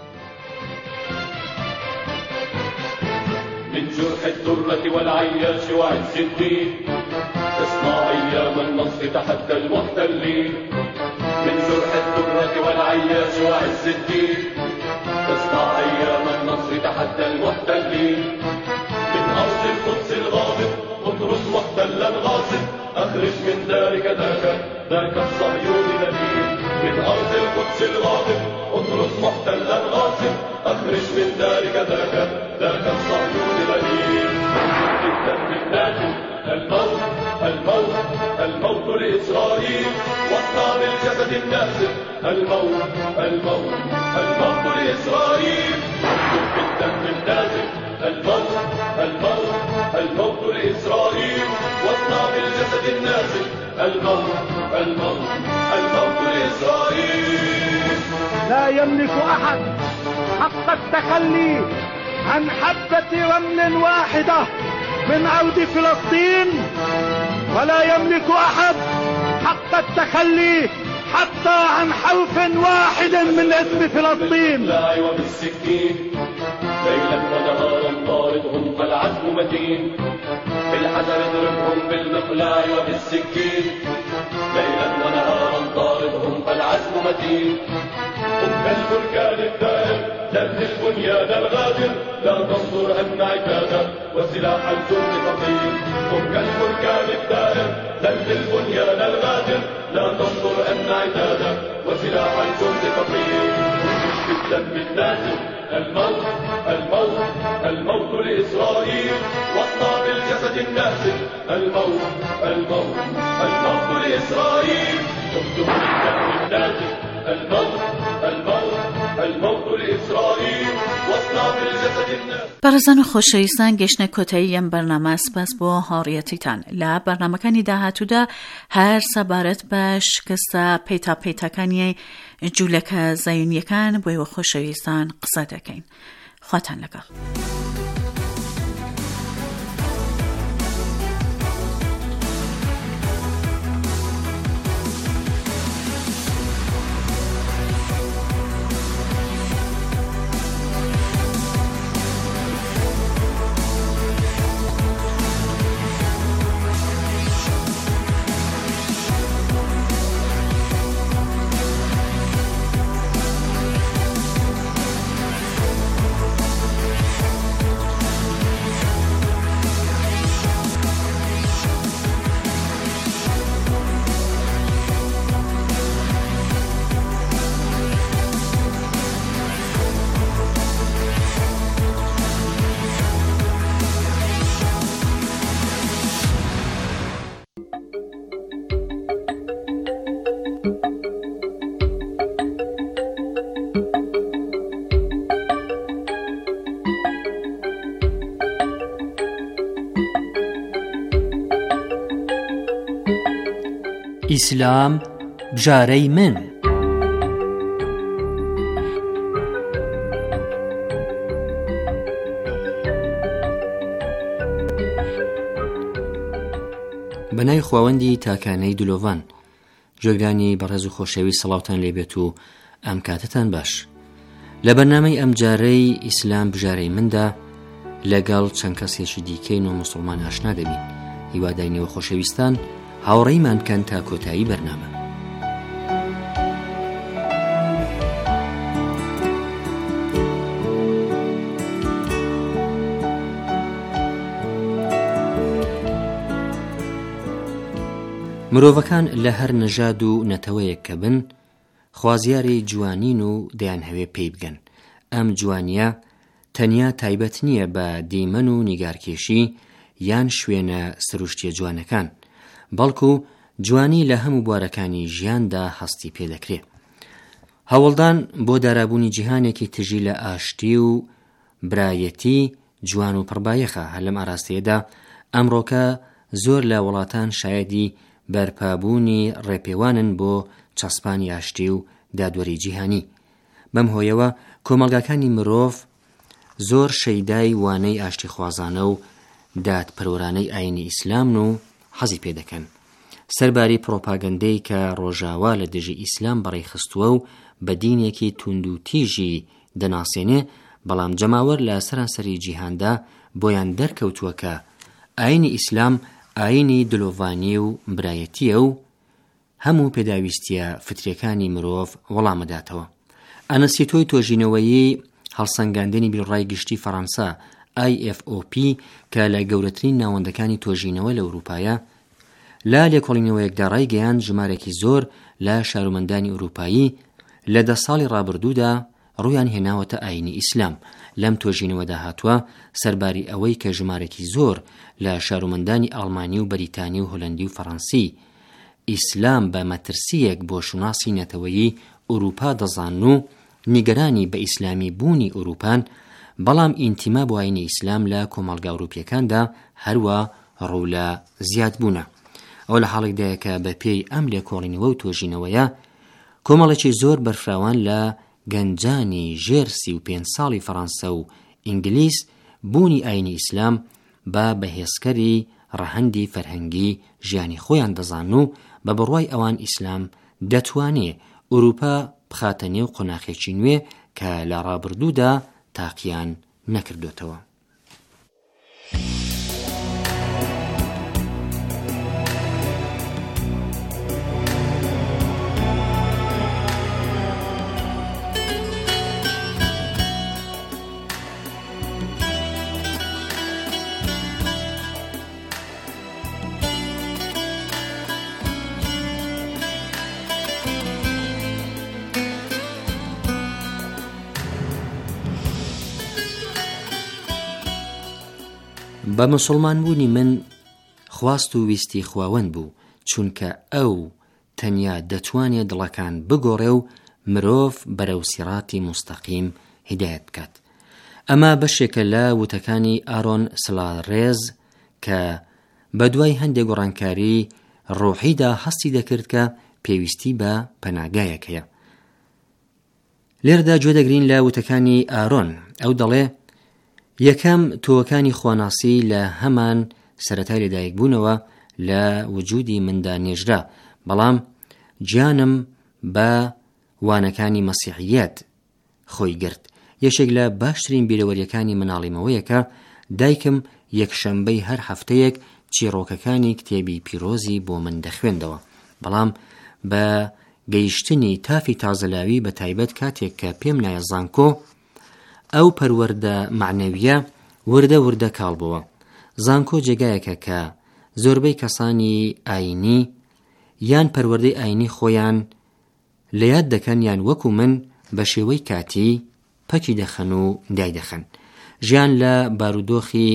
K: من جرح الدرة والعياش وعز الدين تصنع أيام النصر تحدى المحتلين. من جرح الدرة والعياش وعز الدين تصنع أيام النصر تحدى المحتلين. من أرض القدس الغاضب اطرد محتلا غاصب أخرج من دارك ذاك ذاك الصهيوني دليل. من أرض القدس الغاضب اطرد محتلا غاصب أخرج من دارك ذاك ذاك الصهيوني دليل. بالدم الناتج الموت الموت الموت لإسرائيل واصنع بالجسد الناسف الموت الموت الموت لإسرائيل. بالدم النازف الموت الموت الموت لإسرائيل واصنع بالجسد النازف الموت الموت الموت لإسرائيل.
L: لا يملك أحد حق التخلي عن حبة رمل واحدة من أرض فلسطين، ولا يملك أحد حق التخلي حتى عن حرف واحد من اسم فلسطين.
K: لا وبالسكين ليلا ونهارا طاردهم فالعزم متين. بالحجر اضربهم بالمقلاع وبالسكين ليلا ونهارا طاردهم فالعزم متين. هم كالبركان الدائر جل البنيان الغادر لا تنظر أن عتادا وسلاح الجند خطير. هم كالبركان الدائر جل البنيان الغادر لا تنظر أن عتادا وسلاح الجند خطير. بالدم النازل الموت الموت الموت لإسرائيل واصنع بالجسد النازل الموت الموت الموت لإسرائيل. اكتب بالدم النازل الموت الموت الموت لإسرائيل واصنع بالجسد النازل.
J: بەڕێزان و خۆشەویستان گەشتە کۆتایی ئەم بەرنامە سپاس بۆ هاوڕێیەتیتان. لە بەرنامەکانی داهاتوودا هەر سەبارەت بە شکستە پەیتا پەیتاکانی جوولەکە زایونیەکان بۆیەوە خۆشەویستان قسە دەکەین. خواتان لەگەڵ.
M: ئیسلام بژارەی من.
N: بەنای خواوەندی تاکانەی دلۆڤان، جۆگرانی بەڕێز و خۆشەوی سەڵاوتان لێبێت و ئەم کاتتان باش. لە بەرنامەی ئەم جارەی ئیسلام بژارەی مندا لەگەڵ چەند کەسێکی دیکەین و موسڵمان ئاشنا دەبین. هیوادارینەوە خۆشەویستان هاوڕێیمان کەن تا کۆتایی بەرنامە. مرۆڤەکان لە هەر نەژاد و نەتەوەیەک کە بن خوازیاری جوانین و دەیان هەوێ پێی بگەن. ئەم جوانیە تەنیا تایبەت نییە بە دیمەن و نیگارکێشی یان شوێنە سروشتیە جوانەکان، بەڵکو جوانی لە هەموو بوارەکانی ژیاندا هەستی پێدەکرێت. هەوڵدان بۆ دارابوونی جیهانێکی تژی لە ئاشتی و برایەتی جوان و پڕبایەخە. هەر لەم ئاراستەیەدا ئەمڕۆکە زۆر لە وڵاتان شایەدی بەرپابوونی ڕێپێوانن بۆ چەسپانی ئاشتی و دادوەری جیهانی. بەم هۆیەوە کۆمەڵگاکانی مرۆڤ زۆر شەیدای وانەی ئاشتی خوازانە و دادپەروەرانەی ئاینی ئیسلامن و حەزی پێ دەکەن. سەرباری پرۆپاگەندەی کە ڕۆژاوا لە دژی ئیسلام بەڕێخستووە و بە دینێکی توند و تیژی دەناسێنێ، بەڵام جەماوەر لە سەرانسەری جیهاندا بۆیان دەرکەوتووە کە ئاینی ئیسلام ئاینی دلۆڤانی و برایەتیە و هەموو پێداویستیە فترەکانی مرۆڤ وەڵامەداتەوە. ئەنەسیتۆی تۆژینەوەیی هەڵسەنگاندنی بیرڕای گشتی فەڕەنسا ئای ئێف ئۆ پی کە لە گەورەترین ناوەندەکانی تۆژینەوە لە ئەوروپایە لا لێکۆڵینەوەیەکدا ڕایگەیاند ژمارەی زۆر لە شارۆمەندانی ئەوروپایی لە دە ساڵی ڕابردوودا ڕوویان هێناوەتە ئاینی ئیسلام. لەم تۆژینەوەدا هاتووە سەرباری ئەوەی کە ژمارەی زۆر لە شارۆمەندانی ئاڵمانی و بەریتانی و هۆلەندی و فەڕەنسی ئیسلام بە مەترسیەک بۆ شوناسی نەتەوەیی ئەوروپا دەزان و نیگەرانی بە ئیسلامی بوونی ئەوروپان، بەڵام ئینتیما بۆ ئاینی ئیسلام لە کۆمەڵگا ئەوروپیەکاندا هەروە ڕوو لە زیاد بوونە. ئەو لە حاڵێکدایە کە بە پێی ئەم لێکۆڵینەوە و تۆژینەوەیە کۆمەڵێکی زۆر بەرفراوان لە گەنجانی ژێر سی و پێنج ساڵی فەڕەنسا و ئینگلیس بوونی ئاینی ئیسلام بە بەهێزکەری ڕەهەندی فەرهەنگی ژیانی خۆیان دەزان و بە بڕوای ئەوان ئیسلام دەتوانێت ئەوروپا بخاتە نێو قۆناغێکی نوێ کە لە ڕابردوودا تاقییان نەکردوێتەوە. بە مسلمان بوونی من خواست و ویستی خواوەند بوو، چونکە ئەو تەنیا دەتوانێت دڵەکان بگۆڕێ و مرۆڤ بەرەو سیڕاتی مستەقیم هیدایەت بکات. ئەمە بەشێکە لە وتەکانی ئارۆن سڵارێز کە بە دوای هەندێک گۆڕانکاری ڕۆحیدا هەستی دەکرد کە پێویستی بە پەناگایەک هەیە. لێرەدا گوێ دەگرین لە وتەکانی ئارۆن. ئەو دەڵێ یەکەم تۆوەکانی خواناسی لە هەمان سەرەتای لەدایک بوونەوە لە وجودی مندا نێژرا، بەڵام گیانم بە وانەکانی مەسیحیەت خۆی گرت. یەکێک لە باشترین بیرەوەریەکانی مناڵیمەوەیە کە دایکم یەکشەمبەی هەر هەفتەیەک چیرۆکەکانی کتێبی پیرۆزی بۆ من دەخوێندەوە، بەڵام بە گەیشتنی تافی تازەلاوی بە تایبەت کاتێک کە پێم نایە زانکۆ ئەو پەروەردە معنەویە وردە وردە کاڵبەوە. زانکۆ جێگایەکە کە زۆربەی کەسانی ئاینی یان پەروەردەی ئاینی خۆیان لە یاد دەکەن یان وەکو من بە شێوەی کاتی پەکی دەخەن و دای دەخەن. ژیان لە بارودۆخی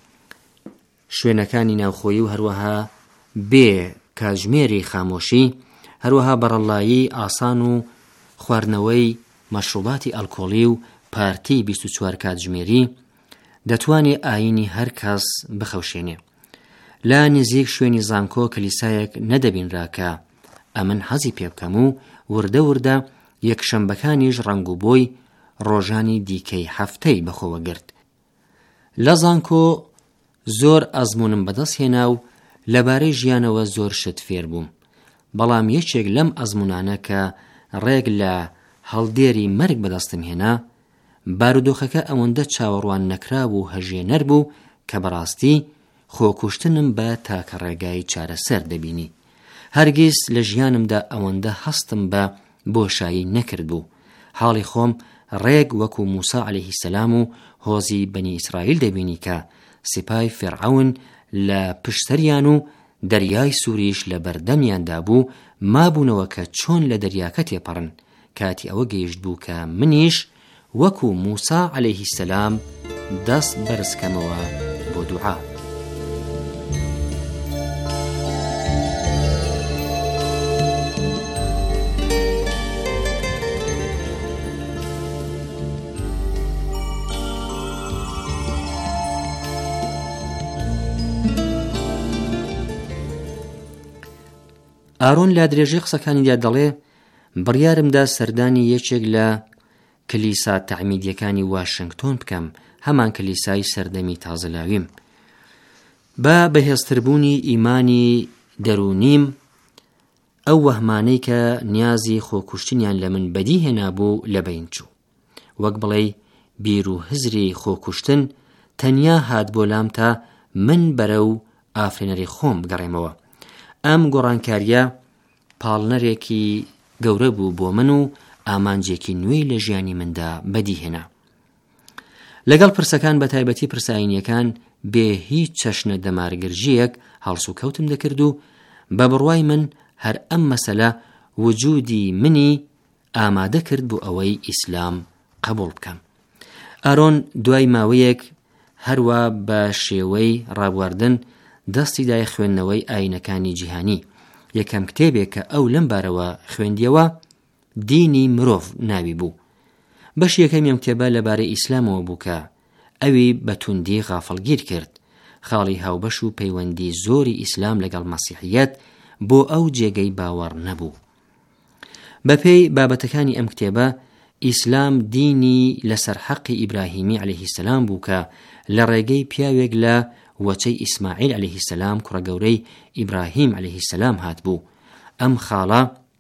N: شوێنەکانی ناوخۆیی و هەروەها بێ کاتژمێری خامۆشی، هەروەها بەڕەڵایی ئاسان و خواردنەوەی مەشروباتی ئەلکۆڵی و پارتی بیست و چوار کاتژمێری دەتوانێت ئاینی هەر کەس بخەوشێنێ. لا نزیک شوێنی زانکۆ کلیسایەک نەدەبینرا کە ئەمن حەزی پێ بکەم و وردە وردە یەکشەمبەکانیش ڕەنگ و بۆی ڕۆژانی دیکەی هەفتەی بەخۆوە گرت. لە زانکۆ زۆر ئەزمونم بەدەست هێنا و لەبارەی ژیانەوە زۆر شت فێر بووم، بەڵام یەکێک لەم ئەزمونانە کە ڕێک لە هەڵدێری مەرگ بەدەستم هێنا، بارودۆخەکە ئەوەندە چاوەڕوان نەکرا بوو هەژێنەر بوو کە بەڕاستی خۆکوشتنم بە تاکە ڕێگای چارەسەر دەبینی. هەرگیز لە ژیانمدا ئەوەندە هەستم بە بۆشایی نەکرد بوو. حاڵی خۆم ڕێک وەکو موسا عەلەیهی سەلام و هۆزی بەنی ئیسرائیل دەبینی کە سپای فێرعەون لە پشتەریان و دەریای سووریش لە بەردەمیاندا بوو، مابوونەوە کە چۆن لە دەریاکە تێپەڕن. کاتی ئەوە گەیشت بوو کە منیش وەکو موسا عەلەیهی سەلام دەست بەرزکەمەوە بۆ دوعا. ئارۆن لە درێژەی قسەکانیدا دەڵێ بڕیارمدا سەردانی یەکێک لە کلیسا تەعمیدیەکانی واشنگتۆن بکەم، هەمان کلیسای سەردەمی تازەلاویم. بە بەهێزتربوونی ئیمانی دەرونیم ئەو وەهمانەی کە نیازی خۆکوشتنیان لە من بەدی هێنا بوو لە بین چوو. وەک بڵێ بیر و هزری خۆکوشتن تەنیا هات بۆ لام تا من بەرەو ئافرێنەری خۆم بگەڕێمەوە. ئەم گۆڕانکاریە پاڵنەرێکی گەورە بوو بۆ من و ئامانجێکی نوێی لە ژیانی مندا بەدی هێنا. لەگەڵ پرسەکان بە تایبەتی پرساینیەکان بێ هیچ چەشنە دەمارگرژیەک هەڵس و کەوتم دەکرد و بە بڕوای من هەر ئەم مەسەلە وجودی منی ئامادە کرد بۆ ئەوەی ئیسلام قبول بکەم. ئارۆن دوای ماوەیەک هەروە بە شێوەی ڕابواردن دەستی دای خوێندنەوەی ئاینەکانی جیهانی. یەکەم کتێبێک کە ئەو لەم بارەوە خوێندیەوە دینی مرۆڤ ناوی بوو. بەش یەکەم ئەم کتێبە لەبارەی ئیسلامەوە بوو کە ئەوی بە توندی غافڵگیر کرد. خاڵی هاوبەش و پەیوەندی زۆری ئیسلام لەگەڵ مەسیحیەت بۆ ئەو جێگەی باوەڕ نەبوو. بەپێی بابەتەکانی ئەم کتێبە ئیسلام دینی لەسەر حەقی ئیبراهیمی عەلەیهی سەلام بوو کە لە ڕێگەی پیاوێک لە وەچەی ئیسماعیل عەلەیهی سەلام کوڕە گەورەی ئیبراهیم عەلەیهی سەلام هات بوو. ئەم خاڵە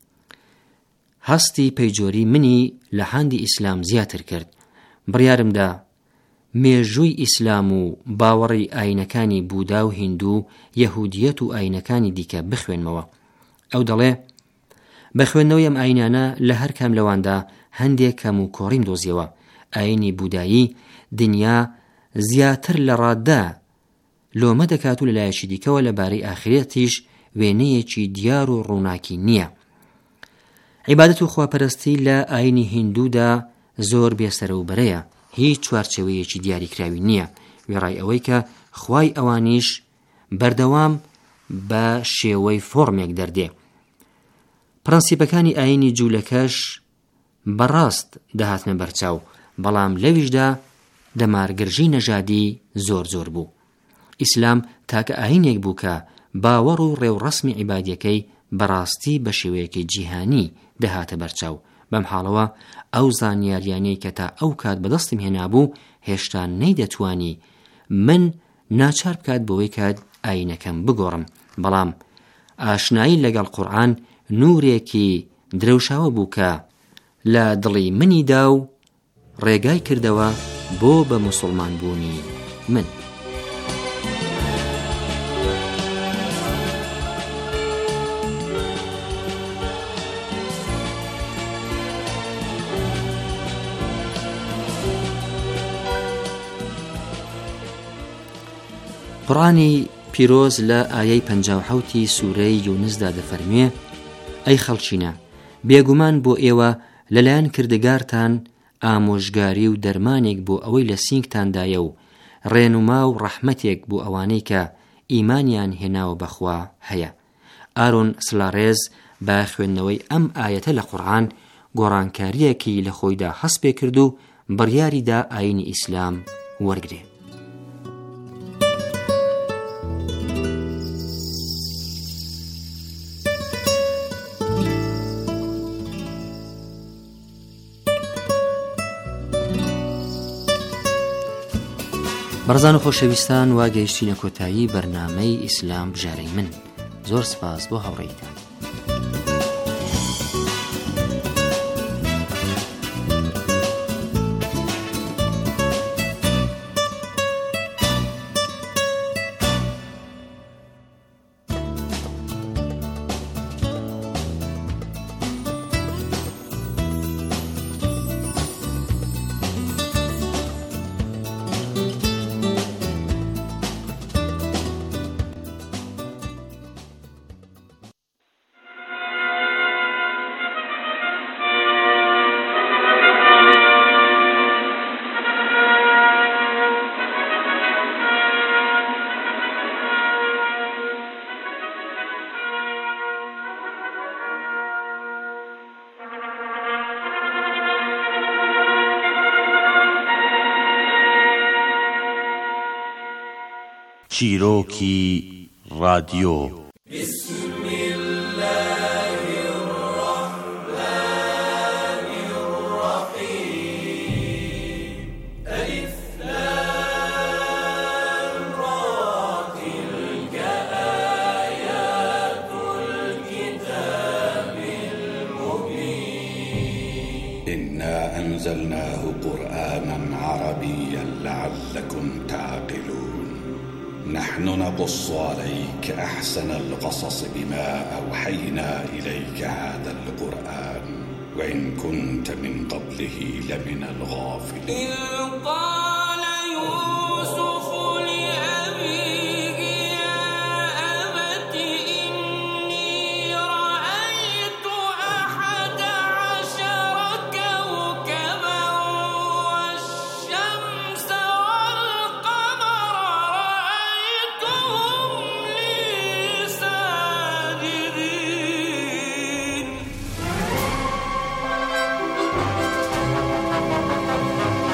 N: هەستی پەیجۆری منی لە هاندی ئیسلام زیاتر کرد. بڕیارمدا مێژووی ئیسلام و باوەڕی ئاینەکانی بوودا و هیندوو، یەهودیەت و ئاینەکانی دیکە بخوێنمەوە. ئەو دەڵێ بە خوێندنەوەی ئەم ئاینانە لە هەر کام لەواندا هەندێک کەم و کۆڕیم دۆزیەوە. ئاینی بودایی دنیا زیاتر لە ڕاددا لۆمە دەکات و لەلایەکی دیکەوە لەبارەی ئاخرەتیش وێنەیەکی دیار و ڕووناکی نییە. عیبادەت و خواپەرستی لە ئاینی هیندوودا زۆر بێسەرە و بەرەیە، هیچ چوارچێوەیەکی دیاریکراوی نییە، وێڕای ئەوەی کە خوای ئەوانیش بەردەوام بە شێوەی فۆرمێک دەردێ. پرەنسیپەکانی ئاینی جوولەکەش بەڕاست دەهاتنە بەرچاو، بەڵام لەویشدا دەمارگرژی نەژادی زۆر زۆر بوو. ئیسلام تاکە ئاینێک بوو کە باوەڕ و ڕێوڕەسمی عیبادیەکەی بەڕاستی بە شێوەیەکی جیهانی دەهاتە بەرچاو. بەم حاڵەوە ئەو زانیاریانەی کە تا ئەو کات بەدەستم هێنابوو هێشتا نەیدەتوانی من ناچار بکات بۆی کات ئاینەکەم بگۆڕم، بەڵام ئاشنایی لەگەڵ قورئان نورێکی درەوشاوە بوو کە لە دڵی منیدا و ڕێگای کردەوە بۆ بە موسڵمان بوونی من. قورئانی پیرۆز لە ئایەی پەنجا و حەوتی سوورەی یونسدا دەفەرمێ: ئەی خەڵچینە، بێگومان بۆ ئێوە لەلایەن کردگارتان ئامۆژگاری و دەرمانێک بۆ ئەوەی لە سینگتاندایە و ڕێنوما و ڕەحمەتێک بۆ ئەوانەی کە ئیمانیان هێناوە بەخوا هەیە. ئارۆن سڵارێز بە خوێندنەوەی ئەم ئایەتە لە قورئان گۆڕانکاریەکی لە خۆیدا هەست پێ کرد و بڕیاریدا ئاینی ئیسلام وەرگرێ. بەڕزان و خۆشەویستان وا گەیشتینە کۆتایی بەرنامەی ئیسلام بژارەی من. زۆر سپاس بۆ هاوڕێیتان.
O: چیرۆکی رادیۆ.
P: بسم الله الرحمن الرحيم ألف لام را تلك آيات الكتاب المبين
Q: إنا أنزلناه قرآنا عربيا لعلكم تعقلون نحن نقص عليك أحسن القصص بما أوحينا إليك هذا القرآن وإن كنت من قبله لمن الغافلين.